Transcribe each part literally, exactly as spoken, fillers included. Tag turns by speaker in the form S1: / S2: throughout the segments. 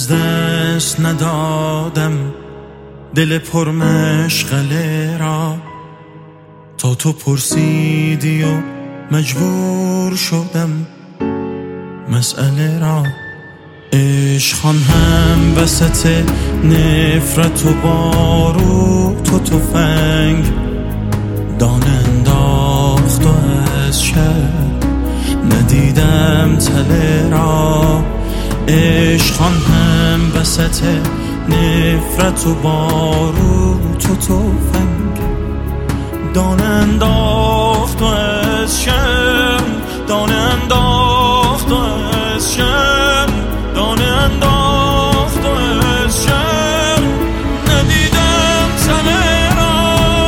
S1: از دست ندادم دل پرمشغله را، تا تو پرسیدی و مجبور شدم مسئله را. عشقان هم وسط نفرت و باروت و تفنگ دان انداخت و از شب ندیدم تله را. عشقان هم وسط نفرت و باروت و تفنگ دان انداخت و از شب دان انداخت و از شب دان انداخت و از شب ندیدم تله را.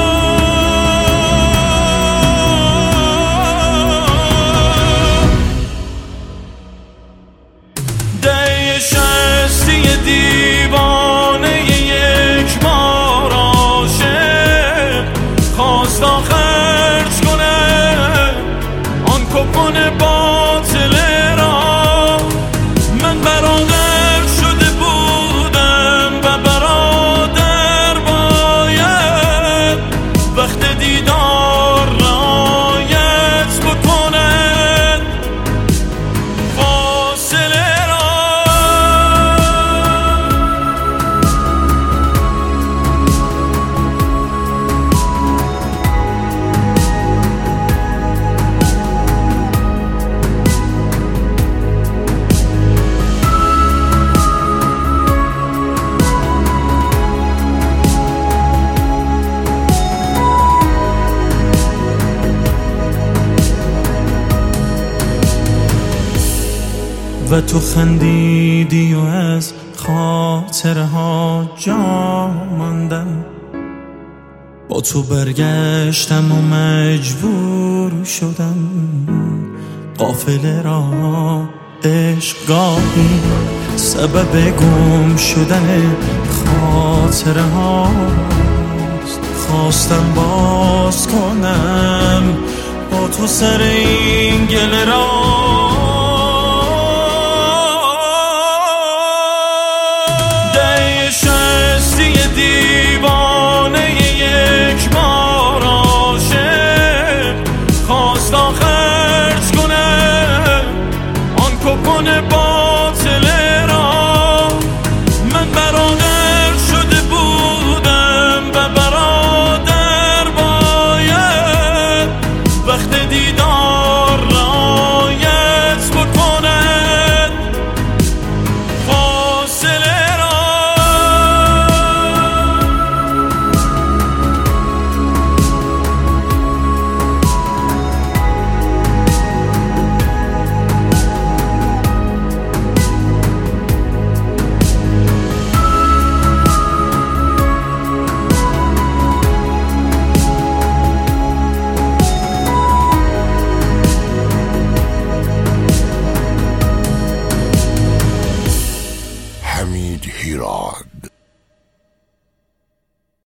S1: ده شستی دیوانه یک بار عاشق خواست خرج کنه آن کپون باطله را. من برادر شده بودم و برادر باید وقت دیدار رعایت بکند فاصله را. و تو خندیدی و از خاطرها جا ماندم، با تو برگشتم و مجبور شدم قافله را. عشق گاهی سبب گم شدن خاطرهاست، خواستم باز کنم با تو سر این گله را. دیوانه یک بار عاشق خواست خرج کنه آن کپون باطله را. من برادر شده بودم و برادر باید وقت دیدار رعایت بکند فاصله را.
S2: حمید هیراد.